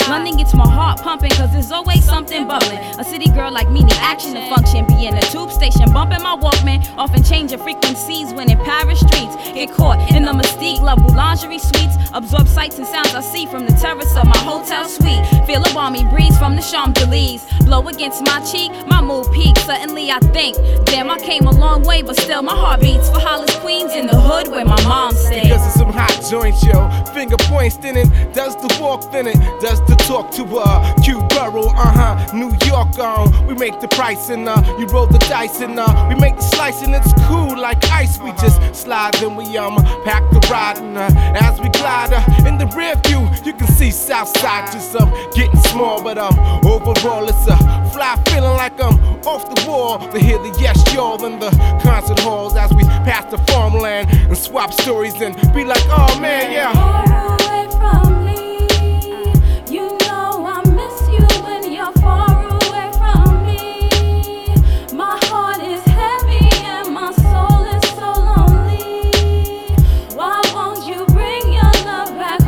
London gets my heart pumping, cause there's always something bubbling. A city girl like me need action to function. Be in a tube station, bumping my Walkman, often changing frequencies when in Paris streets. Get caught in the mystique, love boulangerie suites. Absorb sights and sounds I see from the terrace of my hotel suite. Feel a balmy breeze from the Champs-Élysées blow against my cheek, my mood peaks. Suddenly I think, damn, I came a long way, but still my heart beats for Hollis, Queens, in the hood where my mom stays. Because of some hot joints, yo. Finger points in it, does the walk thin it, does the talk to Q Borough, New York, we make the price and you roll the dice and we make the slice and it's cool like ice. We just slide then we pack the ride and as we glide in the rear view, you can see Southside just getting small, but overall it's a fly feeling like I'm off the wall to hear the yes y'all in the concert halls as we pass the farmland and swap stories and be like, oh man, yeah. Far away from me, you know I miss you when you're far away from me. My heart is heavy and my soul is so lonely. Why won't you bring your love back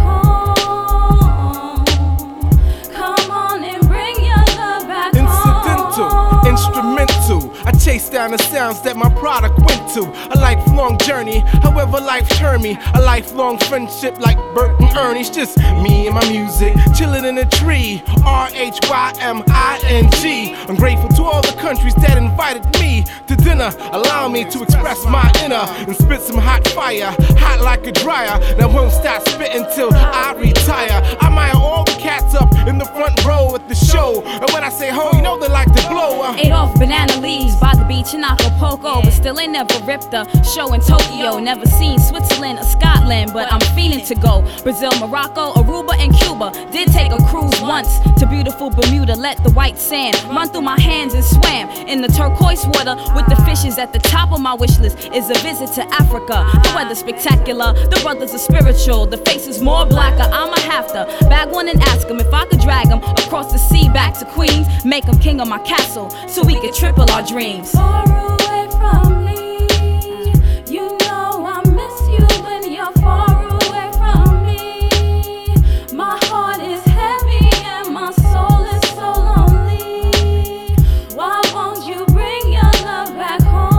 home? Come on and bring your love back home. Instrumental, I chase down the sounds that my product went to. A lifelong journey, however life turned me. A lifelong friendship like Bert and Ernie's. Just me and my music, chilling in a tree. RHYMING. I'm grateful to all the countries that invited me to dinner. Allow me to express my inner and spit some hot fire, hot like a dryer. That won't stop spitting till I retire. I admire all the cats up in the front row at the show, and when I say ho, you know they like to blow. Ate off banana leaves by the beach in Acapulco, but still ain't never ripped a show in Tokyo. Never seen Switzerland or Scotland, but I'm feeling to go. Brazil, Morocco, Aruba, and Cuba. Did take a cruise once to beautiful Bermuda. Let the white sand run through my hands and swam in the turquoise water with the fishes. At the top of my wish list is a visit to Africa. The weather's spectacular, the brothers are spiritual, the face is more blacker. I'ma have to bag one and ask him if I could drag him across the sea back to Queens, make him king of my castle so we could triple our dreams. Far away from me, you know I miss you when you're far away from me. My heart is heavy and my soul is so lonely. Why won't you bring your love back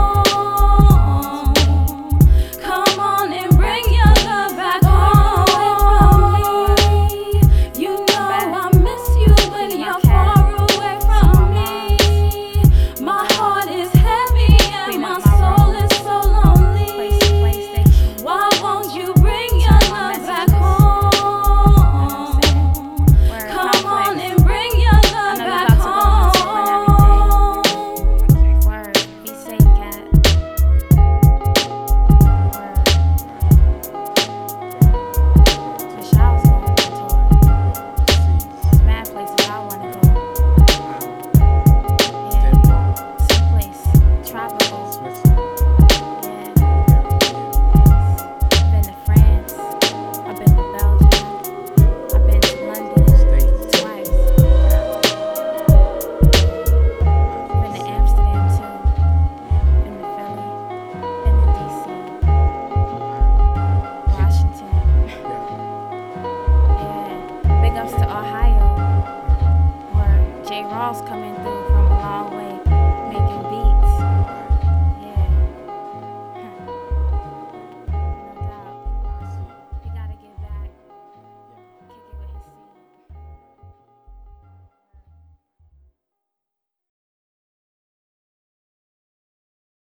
home? Come on and bring your love back home. You know I miss you when you're far away from me. My heart is heavy and my soul is so lonely. Why won't you bring your love back home? Come on and bring your love back home. Word, be safe, cat. Word. Wish I was going on tour. There's mad places I wanna go. Yeah, someplace tropical. Yeah. I've been to France. I've been to Belgium. I've been to London twice. Been to Amsterdam too. Been to Philly. Been to DC. Washington. Yeah. Big ups to Ohio, where J. Rawls coming through from a long way.